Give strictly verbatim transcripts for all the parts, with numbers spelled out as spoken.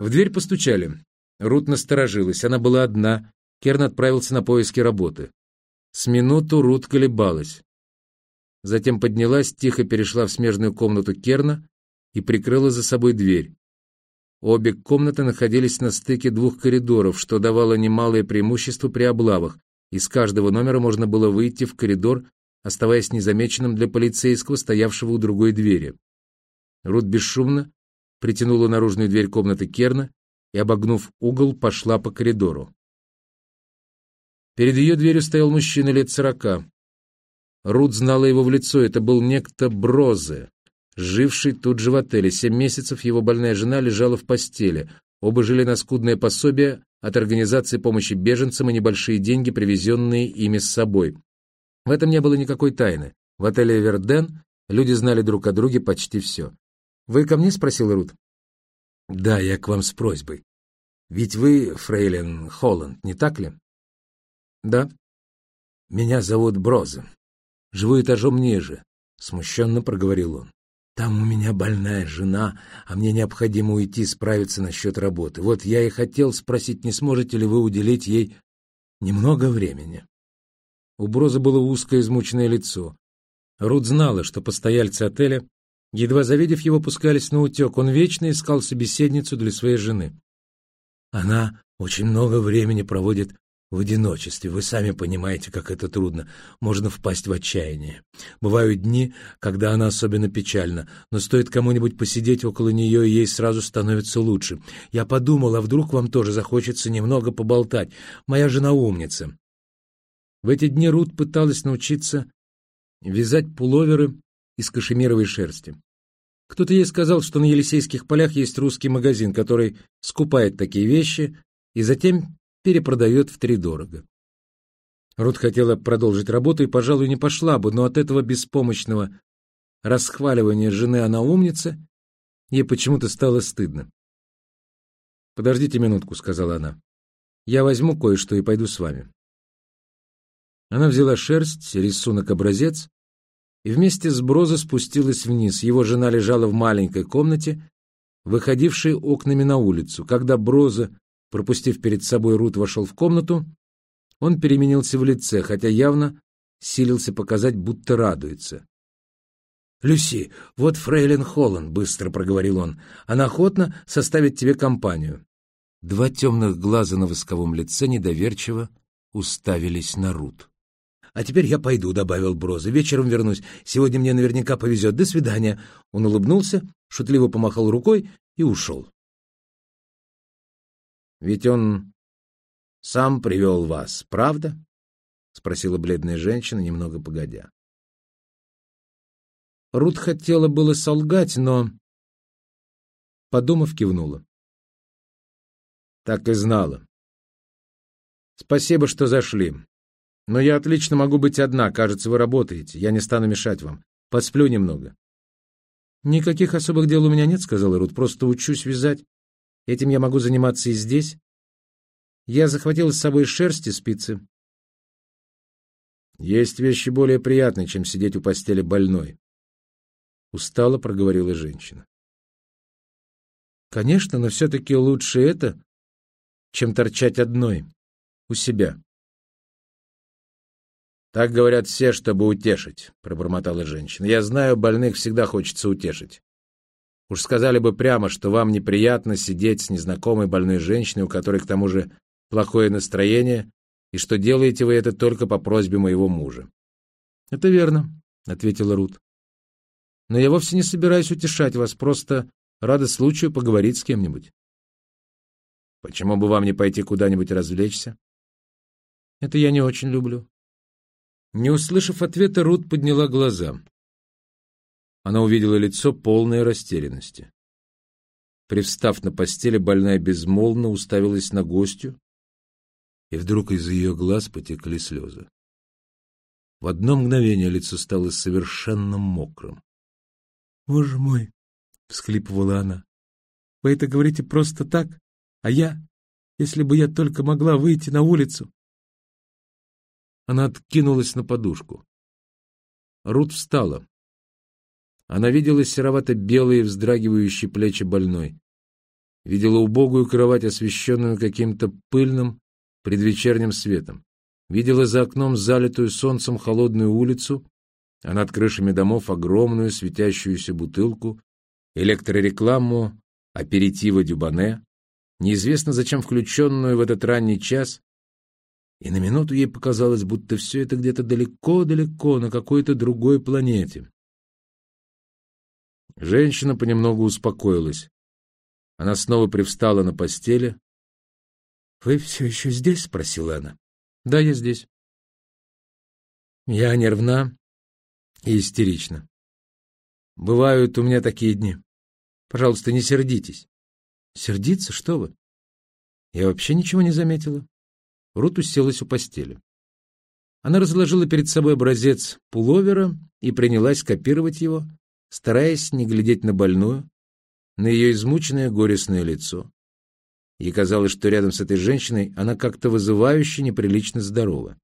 В дверь постучали. Рут насторожилась. Она была одна. Керн отправился на поиски работы. С минуту Рут колебалась. Затем поднялась, тихо перешла в смежную комнату Керна и прикрыла за собой дверь. Обе комнаты находились на стыке двух коридоров, что давало немалое преимущество при облавах. Из каждого номера можно было выйти в коридор, оставаясь незамеченным для полицейского, стоявшего у другой двери. Рут бесшумно притянула наружную дверь комнаты Керна и, обогнув угол, пошла по коридору. Перед ее дверью стоял мужчина лет сорока. Рут знала его в лицо. Это был некто Брозе, живший тут же в отеле. Семь месяцев его больная жена лежала в постели. Оба жили на скудное пособие от организации помощи беженцам и небольшие деньги, привезенные ими с собой. В этом не было никакой тайны. В отеле «Эверден» люди знали друг о друге почти все. «Вы ко мне?» — спросил Рут. «Да, я к вам с просьбой. Ведь вы фрейлин Холланд, не так ли?» «Да». «Меня зовут Брозе. Живу этажом ниже», — смущенно проговорил он. «Там у меня больная жена, а мне необходимо уйти справиться насчет работы. Вот я и хотел спросить, не сможете ли вы уделить ей немного времени?» У Броза было узкое измученное лицо. Рут знала, что постояльцы отеля, едва завидев его, пускались на утек. Он вечно искал собеседницу для своей жены. «Она очень много времени проводит в одиночестве. Вы сами понимаете, как это трудно. Можно впасть в отчаяние. Бывают дни, когда она особенно печальна, но стоит кому-нибудь посидеть около нее, и ей сразу становится лучше. Я подумал, а вдруг вам тоже захочется немного поболтать. Моя жена умница». В эти дни Рут пыталась научиться вязать пуловеры из кашемировой шерсти. Кто-то ей сказал, что на Елисейских полях есть русский магазин, который скупает такие вещи и затем перепродает втридорого. Рут хотела продолжить работу и, пожалуй, не пошла бы, но от этого беспомощного расхваливания жены «она умница» ей почему-то стало стыдно. «Подождите минутку», — сказала она. «Я возьму кое-что и пойду с вами». Она взяла шерсть, рисунок-образец и вместе с Брозо спустилась вниз. Его жена лежала в маленькой комнате, выходившей окнами на улицу. Когда Брозо, пропустив перед собой Рут, вошел в комнату, он переменился в лице, хотя явно силился показать, будто радуется. «Люси, вот фрейлин Холланд», — быстро проговорил он. «Она охотно составит тебе компанию». Два темных глаза на восковом лице недоверчиво уставились на Рут. «А теперь я пойду», — добавил Брозо. «Вечером вернусь. Сегодня мне наверняка повезет. До свидания». Он улыбнулся, шутливо помахал рукой и ушел. «Ведь он сам привел вас, правда?» — спросила бледная женщина, немного погодя. Рут хотела было солгать, но, подумав, кивнула. «Так и знала. Спасибо, что зашли. Но я отлично могу быть одна. Кажется, вы работаете. Я не стану мешать вам. Посплю немного». «Никаких особых дел у меня нет», — сказала Рут. «Просто учусь вязать. Этим я могу заниматься и здесь. Я захватила с собой шерсть и спицы». «Есть вещи более приятные, чем сидеть у постели больной», — устало проговорила женщина. «Конечно, но все-таки лучше это, чем торчать одной у себя». «Так говорят все, чтобы утешить», — пробормотала женщина. «Я знаю, больных всегда хочется утешить. Уж сказали бы прямо, что вам неприятно сидеть с незнакомой больной женщиной, у которой к тому же плохое настроение, и что делаете вы это только по просьбе моего мужа». «Это верно», — ответила Рут. «Но я вовсе не собираюсь утешать вас, просто рада случаю поговорить с кем-нибудь». «Почему бы вам не пойти куда-нибудь развлечься?» «Это я не очень люблю». Не услышав ответа, Рут подняла глаза. Она увидела лицо, полное растерянности. Привстав на постели, больная безмолвно уставилась на гостью, и вдруг из ее глаз потекли слезы. В одно мгновение лицо стало совершенно мокрым. «Боже мой!» — всхлипывала она. «Вы это говорите просто так? А я, если бы я только могла выйти на улицу!» Она откинулась на подушку. Рут встала. Она видела серовато-белые вздрагивающие плечи больной. видела убогую кровать, освещенную каким-то пыльным предвечерним светом, видела за окном залитую солнцем холодную улицу, а над крышами домов огромную светящуюся бутылку, электрорекламу аперитива Дюбоне, неизвестно зачем включенную в этот ранний час, и на минуту ей показалось, будто все это где-то далеко-далеко, на какой-то другой планете. Женщина понемногу успокоилась. Она снова привстала на постели. «Вы все еще здесь?» — спросила она. «Да, я здесь». «Я нервна и истерична. Бывают у меня такие дни. Пожалуйста, не сердитесь». «Сердиться? Что вы?» «Я вообще ничего не заметила». Рут уселась у постели. Она разложила перед собой образец пуловера и принялась копировать его, стараясь не глядеть на больную, на ее измученное горестное лицо. Ей казалось, что рядом с этой женщиной она как-то вызывающе неприлично здорова.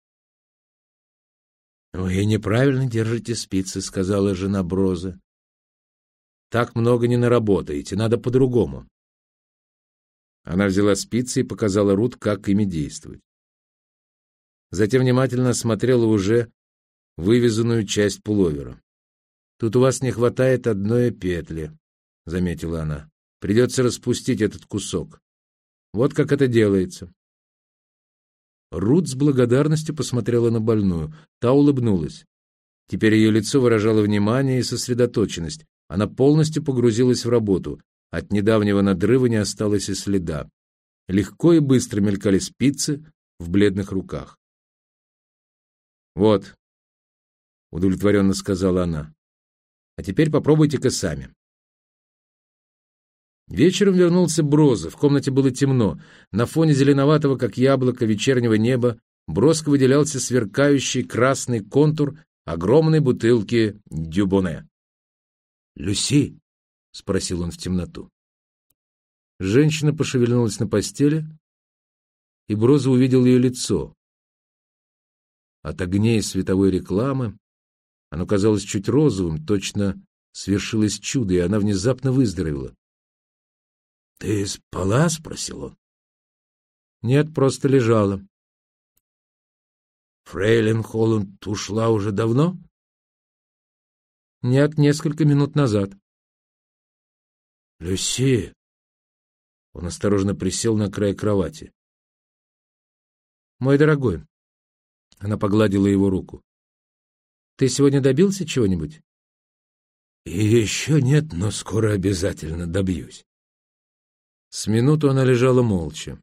«Вы неправильно держите спицы», — сказала жена Броза. «Так много не наработаете, надо по-другому». Она взяла спицы и показала Рут, как ими действовать. Затем внимательно осмотрела уже вывязанную часть пуловера. «Тут у вас не хватает одной петли», — заметила она. «Придется распустить этот кусок. Вот как это делается». Рут с благодарностью посмотрела на больную. Та улыбнулась. Теперь ее лицо выражало внимание и сосредоточенность. Она полностью погрузилась в работу. От недавнего надрыва не осталось и следа. Легко и быстро мелькали спицы в бледных руках. «Вот», — удовлетворенно сказала она. «А теперь попробуйте-ка сами». Вечером вернулся Броза. В комнате было темно. На фоне зеленоватого, как яблоко, вечернего неба броско выделялся сверкающий красный контур огромной бутылки Дюбоне. «Люси?» — спросил он в темноту. Женщина пошевельнулась на постели, и Броза увидел ее лицо. От огней световой рекламы оно казалось чуть розовым, точно свершилось чудо, и она внезапно выздоровела. «Ты спала?» — спросил он. «Нет, просто лежала». «Фрейлин Холланд ушла уже давно?» «Нет, несколько минут назад». «Люси!» Он осторожно присел на край кровати. «Мой дорогой», — она погладила его руку, — «ты сегодня добился чего-нибудь?» «И еще нет, но скоро обязательно добьюсь». С минуту она лежала молча.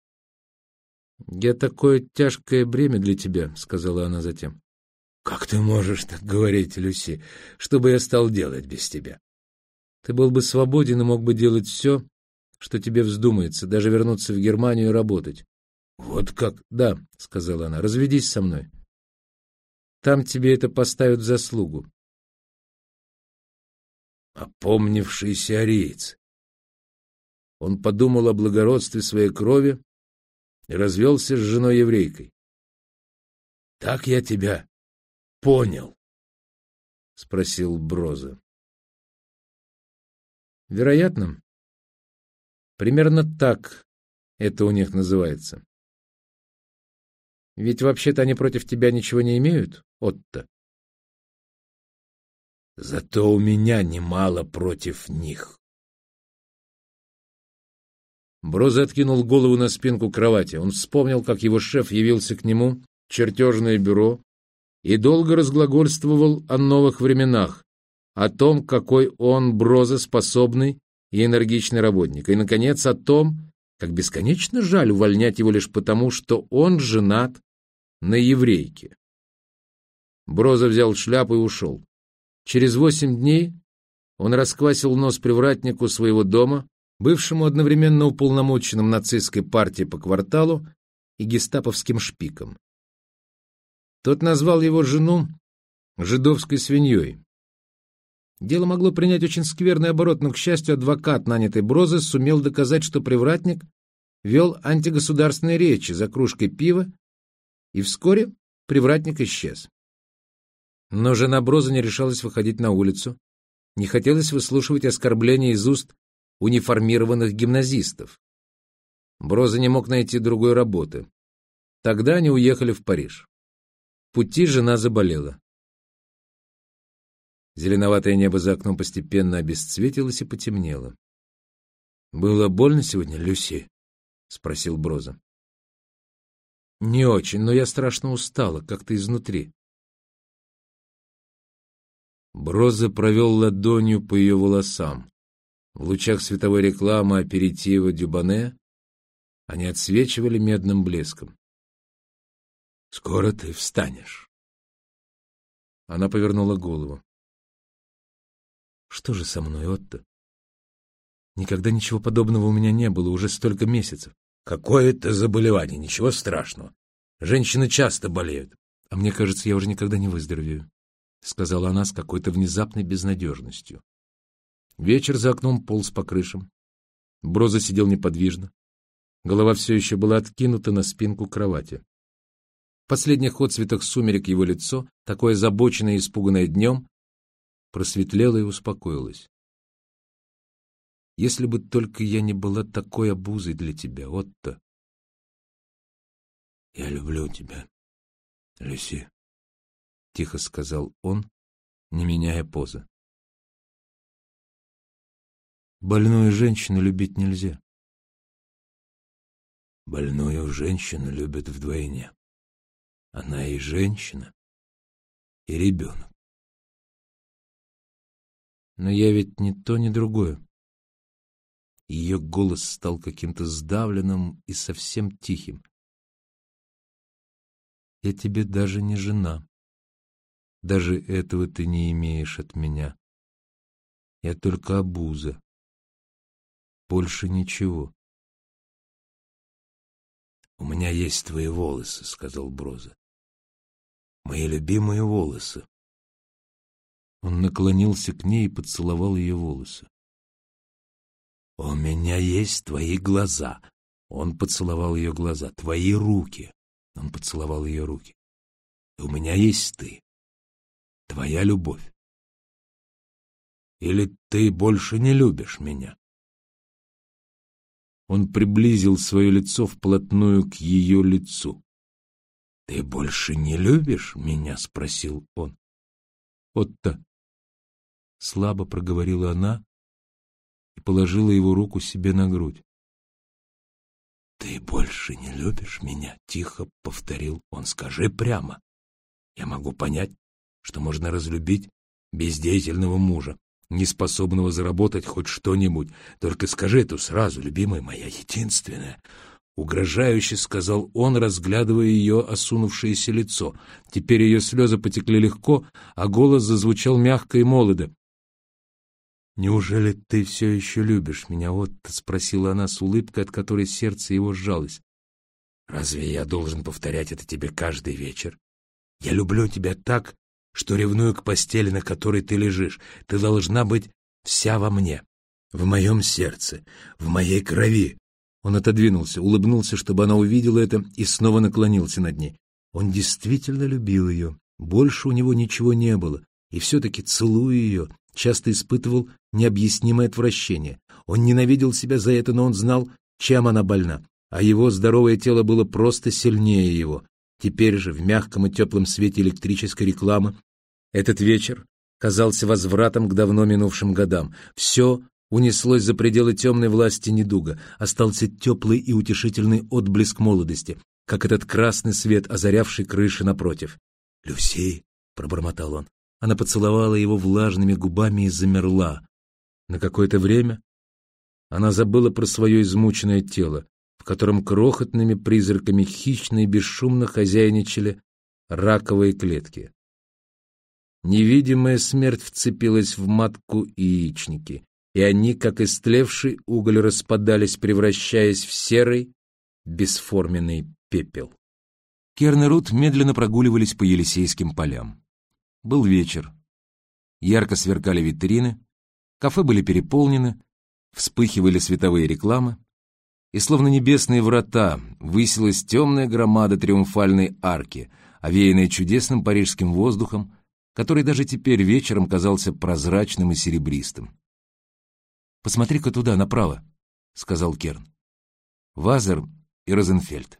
«Я такое тяжкое бремя для тебя», — сказала она затем. «Как ты можешь так говорить, Люси? Что бы я стал делать без тебя?» «Ты был бы свободен и мог бы делать все, что тебе вздумается, даже вернуться в Германию и работать». «Вот как?» «Да», — сказала она, — «разведись со мной. Там тебе это поставят в заслугу». Опомнившийся ариец. Он подумал о благородстве своей крови и развелся с женой-еврейкой. «Так я тебя понял?» — спросил Броза. «Вероятно, примерно так это у них называется. Ведь вообще-то они против тебя ничего не имеют, Отто?» «Зато у меня немало против них». Броза откинул голову на спинку кровати. Он вспомнил, как его шеф явился к нему в чертежное бюро и долго разглагольствовал о новых временах, о том, какой он, Броза, способный и энергичный работник, и, наконец, о том, как бесконечно жаль увольнять его лишь потому, что он женат на еврейке. Броза взял шляпу и ушел. Через восемь дней он расквасил нос привратнику своего дома, бывшему одновременно уполномоченным нацистской партией по кварталу и гестаповским шпиком. Тот назвал его жену жидовской свиньей. Дело могло принять очень скверный оборот, но, к счастью, адвокат, нанятый Брозы, сумел доказать, что привратник вел антигосударственные речи за кружкой пива, и вскоре привратник исчез. Но жена Брозы не решалась выходить на улицу, не хотелось выслушивать оскорбления из уст униформированных гимназистов. Броза не мог найти другой работы. Тогда они уехали в Париж. В пути жена заболела. Зеленоватое небо за окном постепенно обесцветилось и потемнело. «Было больно сегодня, Люси?» — спросил Броза. «Не очень, но я страшно устала, как-то изнутри». Броза провел ладонью по ее волосам. В лучах световой рекламы аперитива Дюбане они отсвечивали медным блеском. «Скоро ты встанешь». Она повернула голову. «Что же со мной, Отто? Никогда ничего подобного у меня не было, уже столько месяцев». «Какое-то заболевание, ничего страшного. Женщины часто болеют». «А мне кажется, я уже никогда не выздоровею», — сказала она с какой-то внезапной безнадежностью. Вечер за окном полз по крышам. Броза сидел неподвижно. Голова все еще была откинута на спинку кровати. В последних отцветах сумерек его лицо, такое озабоченное и испуганное днем, просветлело и успокоилось. «Если бы только я не была такой обузой для тебя, Отто». «Я люблю тебя, Люси», — тихо сказал он, не меняя позы. «Больную женщину любить нельзя». «Больную женщину любят вдвойне. Она и женщина, и ребенок». «Но я ведь ни то, ни другое». Ее голос стал каким-то сдавленным и совсем тихим. «Я тебе даже не жена. Даже этого ты не имеешь от меня. Я только обуза. Больше ничего». «У меня есть твои волосы», — сказал Броза. «Мои любимые волосы». Он наклонился к ней и поцеловал ее волосы. «У меня есть твои глаза». Он поцеловал ее глаза. «Твои руки». Он поцеловал ее руки. «И у меня есть ты. Твоя любовь. Или ты больше не любишь меня?» Он приблизил свое лицо вплотную к ее лицу. «Ты больше не любишь меня?» — спросил он. «Отто», — слабо проговорила она и положила его руку себе на грудь. «Ты больше не любишь меня?» — тихо повторил он. «Скажи прямо. Я могу понять, что можно разлюбить бездеятельного мужа, неспособного заработать хоть что-нибудь. Только скажи это сразу, любимая моя, единственная». Угрожающе сказал он, разглядывая ее осунувшееся лицо. Теперь ее слезы потекли легко, а голос зазвучал мягко и молодо. «Неужели ты все еще любишь меня, Отто?» — спросила она с улыбкой, от которой сердце его сжалось. «Разве я должен повторять это тебе каждый вечер? Я люблю тебя так, что ревную к постели, на которой ты лежишь. Ты должна быть вся во мне, в моем сердце, в моей крови». Он отодвинулся, улыбнулся, чтобы она увидела это, и снова наклонился над ней. Он действительно любил ее. Больше у него ничего не было. И все-таки, целуя ее, часто испытывал необъяснимое отвращение. Он ненавидел себя за это, но он знал, чем она больна. А его здоровое тело было просто сильнее его. Теперь же, в мягком и теплом свете электрической рекламы, этот вечер казался возвратом к давно минувшим годам. Все унеслось за пределы темной власти недуга, остался теплый и утешительный отблеск молодости, как этот красный свет, озарявший крыши напротив. «Люси!» — пробормотал он. Она поцеловала его влажными губами и замерла. На какое-то время она забыла про свое измученное тело, в котором крохотными призраками хищно и бесшумно хозяйничали раковые клетки. Невидимая смерть вцепилась в матку и яичники, и они, как истлевший уголь, распадались, превращаясь в серый, бесформенный пепел. Керн и Рут медленно прогуливались по Елисейским полям. Был вечер. Ярко сверкали витрины, кафе были переполнены, вспыхивали световые рекламы, и словно небесные врата высилась темная громада триумфальной арки, овеянная чудесным парижским воздухом, который даже теперь вечером казался прозрачным и серебристым. «Посмотри-ка туда, направо», — сказал Керн. Вазер и Розенфельд.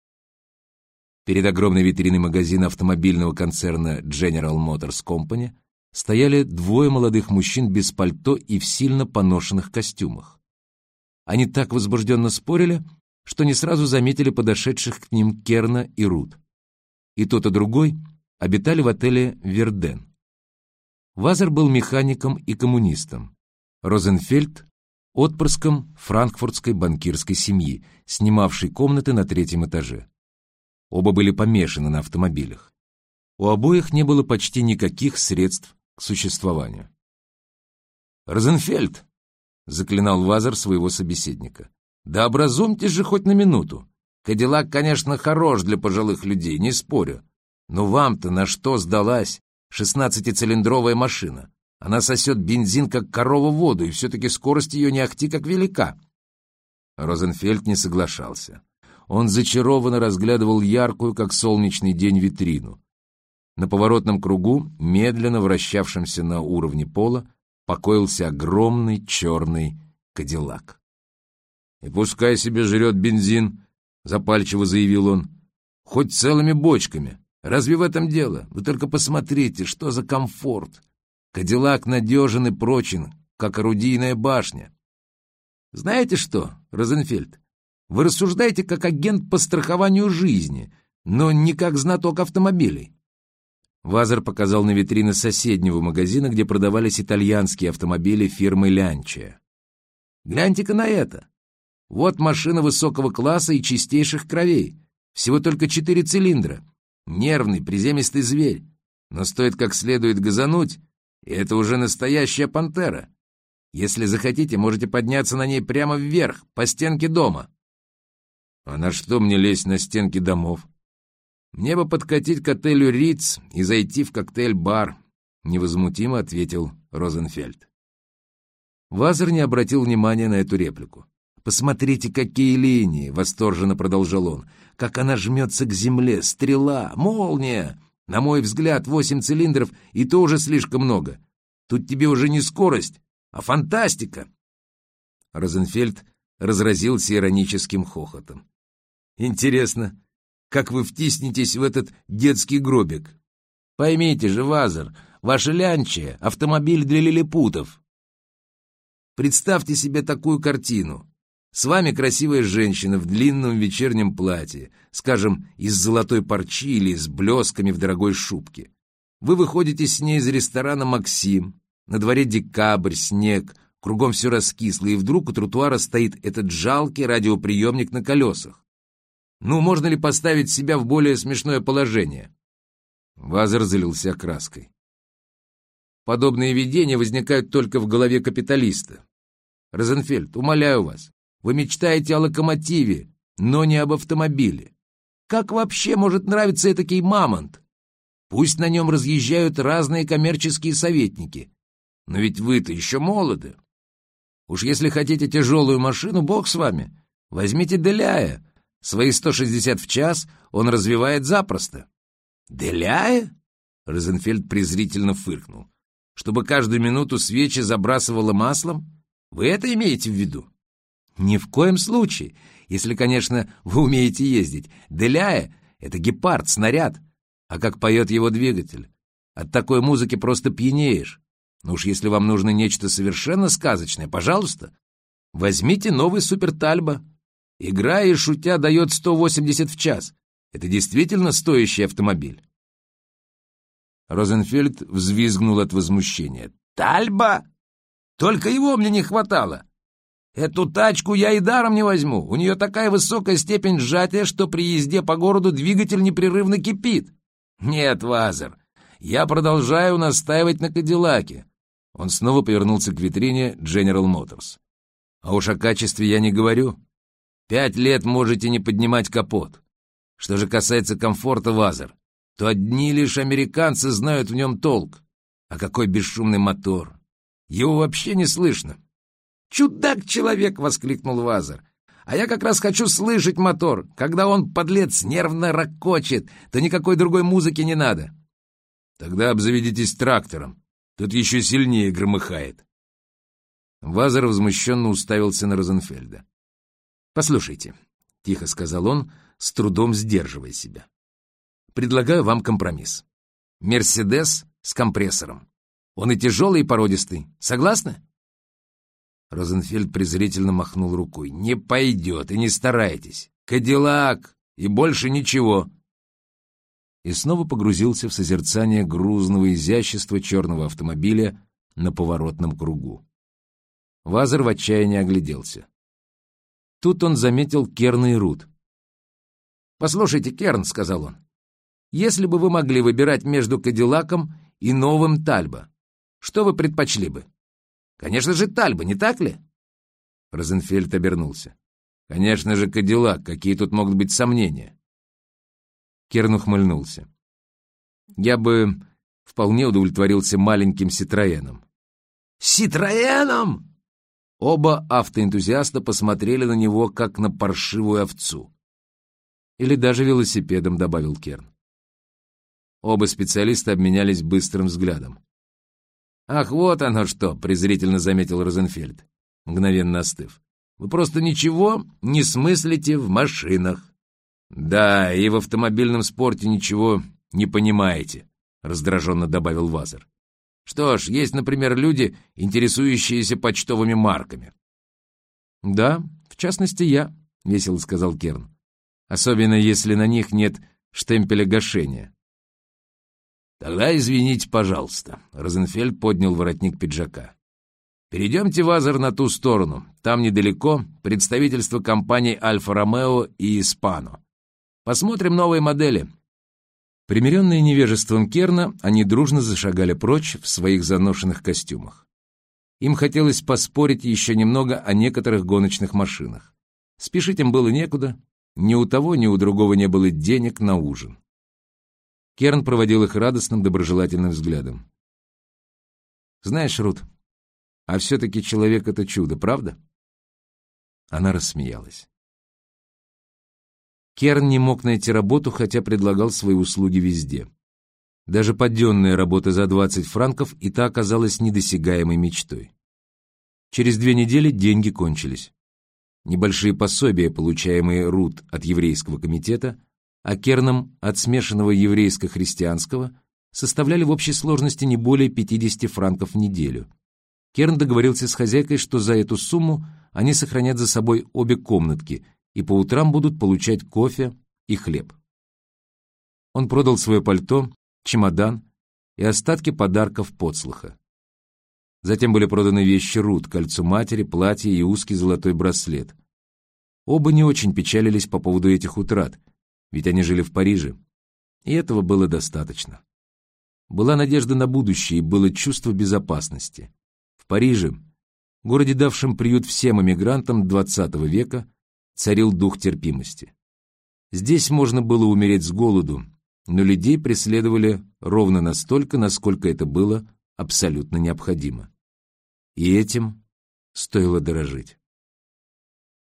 Перед огромной витриной магазина автомобильного концерна General Motors Company стояли двое молодых мужчин без пальто и в сильно поношенных костюмах. Они так возбужденно спорили, что не сразу заметили подошедших к ним Керна и Рут. И тот, и другой обитали в отеле «Верден». Вазер был механиком и коммунистом. Розенфельд — отпрыском франкфуртской банкирской семьи, снимавшей комнаты на третьем этаже. Оба были помешаны на автомобилях. У обоих не было почти никаких средств к существованию. «Розенфельд!» — заклинал Вазер своего собеседника. «Да образумьтесь же хоть на минуту. Кадиллак, конечно, хорош для пожилых людей, не спорю. Но вам-то на что сдалась шестнадцатицилиндровая машина? Она сосет бензин, как корова воду, и все-таки скорость ее не ахти как велика». Розенфельд не соглашался. Он зачарованно разглядывал яркую, как солнечный день, витрину. На поворотном кругу, медленно вращавшемся на уровне пола, покоился огромный черный кадиллак. «И пускай себе жрет бензин», — запальчиво заявил он, — «хоть целыми бочками. Разве в этом дело? Вы только посмотрите, что за комфорт. Кадиллак надежен и прочен, как орудийная башня. Знаете что, Розенфельд, вы рассуждаете как агент по страхованию жизни, но не как знаток автомобилей». Вазер показал на витрины соседнего магазина, где продавались итальянские автомобили фирмы «Лянчия». «Гляньте-ка на это. Вот машина высокого класса и чистейших кровей. Всего только четыре цилиндра. Нервный, приземистый зверь. Но стоит как следует газануть, и это уже настоящая пантера. Если захотите, можете подняться на ней прямо вверх, по стенке дома». «А на что мне лезть на стенки домов? Мне бы подкатить к отелю «Риц» и зайти в коктейль-бар», — невозмутимо ответил Розенфельд. Вазер не обратил внимания на эту реплику. «Посмотрите, какие линии!» — восторженно продолжал он. «Как она жмется к земле! Стрела! Молния! На мой взгляд, восемь цилиндров, и то уже слишком много. Тут тебе уже не скорость, а фантастика!» Розенфельд разразился ироническим хохотом. «Интересно, как вы втиснетесь в этот детский гробик? Поймите же, Вазер, ваша Лянчия — автомобиль для лилипутов. Представьте себе такую картину. С вами красивая женщина в длинном вечернем платье, скажем, из золотой парчи или с блесками в дорогой шубке. Вы выходите с ней из ресторана «Максим», на дворе декабрь, снег, кругом все раскисло, и вдруг у тротуара стоит этот жалкий радиоприемник на колесах. Ну, можно ли поставить себя в более смешное положение?» Вазер залился краской. «Подобные видения возникают только в голове капиталиста. Розенфельд, умоляю вас, вы мечтаете о локомотиве, но не об автомобиле. Как вообще может нравиться этакий мамонт? Пусть на нем разъезжают разные коммерческие советники, но ведь вы-то еще молоды. Уж если хотите тяжелую машину, бог с вами, возьмите Деляя. Свои сто шестьдесят в час он развивает запросто». «Деляя?» — Розенфельд презрительно фыркнул. «Чтобы каждую минуту свечи забрасывало маслом? Вы это имеете в виду?» «Ни в коем случае, если, конечно, вы умеете ездить. Деляя — это гепард, снаряд. А как поет его двигатель? От такой музыки просто пьянеешь. Ну уж если вам нужно нечто совершенно сказочное, пожалуйста, возьмите новый Супертальбо. Играя и шутя дает сто восемьдесят в час. Это действительно стоящий автомобиль». Розенфельд взвизгнул от возмущения. «Тальбо? Только его мне не хватало. Эту тачку я и даром не возьму. У нее такая высокая степень сжатия, что при езде по городу двигатель непрерывно кипит. Нет, Вазер, я продолжаю настаивать на Кадиллаке». Он снова повернулся к витрине General Motors. «А уж о качестве я не говорю. Пять лет можете не поднимать капот. Что же касается комфорта, Вазер, то одни лишь американцы знают в нем толк. А какой бесшумный мотор! Его вообще не слышно». «Чудак-человек!» — воскликнул Вазер. «А я как раз хочу слышать мотор. Когда он, подлец, нервно ракочет, то никакой другой музыки не надо». «Тогда обзаведитесь трактором. Тут еще сильнее громыхает». Вазер возмущенно уставился на Розенфельда. «Послушайте», — тихо сказал он, с трудом сдерживая себя. «Предлагаю вам компромисс. Мерседес с компрессором. Он и тяжелый, и породистый. Согласны?» Розенфельд презрительно махнул рукой. «Не пойдет, и не старайтесь. Кадиллак, и больше ничего». И снова погрузился в созерцание грузного изящества черного автомобиля на поворотном кругу. Вазер в отчаянии огляделся. Тут он заметил Керна и Рут. «Послушайте, Керн», — сказал он, — «если бы вы могли выбирать между Кадиллаком и новым Тальбо, что вы предпочли бы? Конечно же, Тальбо, не так ли?» Розенфельд обернулся. «Конечно же, Кадиллак, какие тут могут быть сомнения?» Керн ухмыльнулся. «Я бы вполне удовлетворился маленьким Ситроеном». «Ситроеном?» Оба автоэнтузиаста посмотрели на него, как на паршивую овцу. «Или даже велосипедом», — добавил Керн. Оба специалиста обменялись быстрым взглядом. «Ах, вот оно что!» — презрительно заметил Розенфельд, мгновенно остыв. «Вы просто ничего не смыслите в машинах». «Да, и в автомобильном спорте ничего не понимаете», — раздраженно добавил Вазер. «Что ж, есть, например, люди, интересующиеся почтовыми марками». «Да, в частности, я», — весело сказал Керн. «Особенно, если на них нет штемпеля гашения». «Тогда извините, пожалуйста», — Розенфельд поднял воротник пиджака. «Перейдемте, Вазер, на ту сторону. Там недалеко представительство компаний «Альфа-Ромео» и «Испано». Посмотрим новые модели». Примиренные невежеством Керна, они дружно зашагали прочь в своих заношенных костюмах. Им хотелось поспорить еще немного о некоторых гоночных машинах. Спешить им было некуда, ни у того, ни у другого не было денег на ужин. Керн проводил их радостным, доброжелательным взглядом. «Знаешь, Рут, а все-таки человек — это чудо, правда?» Она рассмеялась. Керн не мог найти работу, хотя предлагал свои услуги везде. Даже подденная работа за двадцать франков и та оказалась недосягаемой мечтой. Через две недели деньги кончились. Небольшие пособия, получаемые Рут от еврейского комитета, а Керном от смешанного еврейско-христианского, составляли в общей сложности не более пятидесяти франков в неделю. Керн договорился с хозяйкой, что за эту сумму они сохранят за собой обе комнатки и по утрам будут получать кофе и хлеб. Он продал свое пальто, чемодан и остатки подарков Поцлаха. Затем были проданы вещи Рут, кольцо матери, платье и узкий золотой браслет. Оба не очень печалились по поводу этих утрат, ведь они жили в Париже, и этого было достаточно. Была надежда на будущее и было чувство безопасности. В Париже, городе, давшем приют всем эмигрантам двадцатого века, царил дух терпимости. Здесь можно было умереть с голоду, но людей преследовали ровно настолько, насколько это было абсолютно необходимо. И этим стоило дорожить.